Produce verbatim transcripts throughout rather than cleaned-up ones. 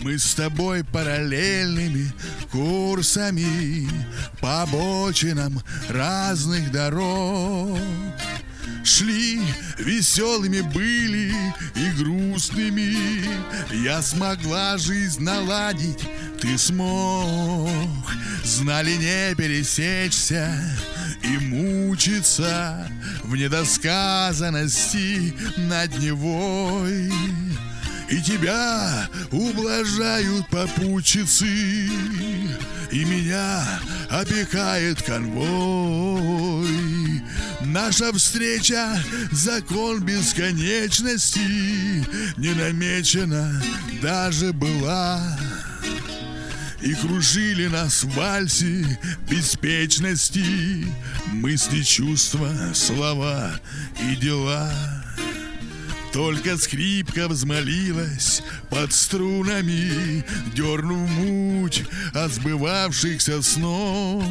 Мы с тобой параллельными курсами по обочинам разных дорог шли, веселыми были и грустными. Я смогла жизнь наладить, ты смог. Знали не пересечься и мучиться в недосказанности над Невой. И тебя ублажают попутчицы, и меня опекает конвой. Наша встреча — закон бесконечности, не намечена даже была. И кружили нас в вальсе беспечности мысли, чувства, слова и дела. Только скрипка взмолилась под струнами, дернув муть от сбывавшихся снов.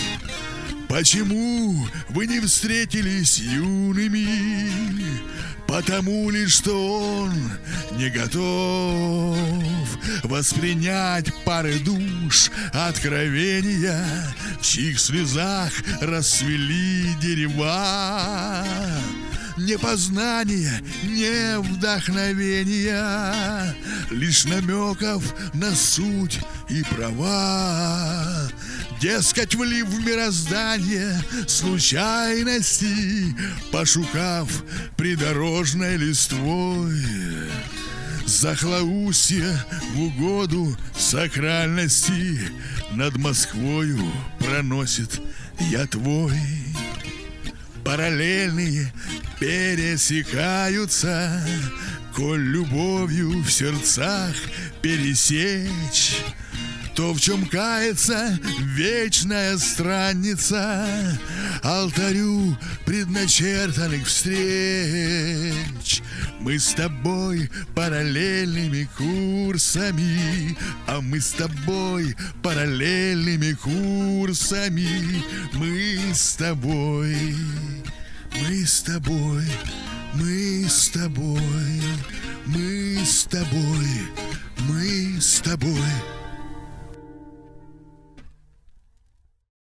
Почему вы не встретились юными? Потому лишь, что он не готов воспринять пары душ откровения, в чьих слезах расцвели дерева. Не познание, не вдохновение, лишь намеков на суть и права. Дескать, влив в мироздание случайности, пошукав придорожной листвой, захлаусье в угоду сакральности над Москвою проносит я твой. Параллельные пересекаются, коль любовью в сердцах пересечь. То, в чем кается вечная странница алтарю предначертанных встреч. Мы с тобой параллельными курсами, а мы с тобой параллельными курсами. Мы с тобой, мы с тобой, мы с тобой, мы с тобой, мы с тобой.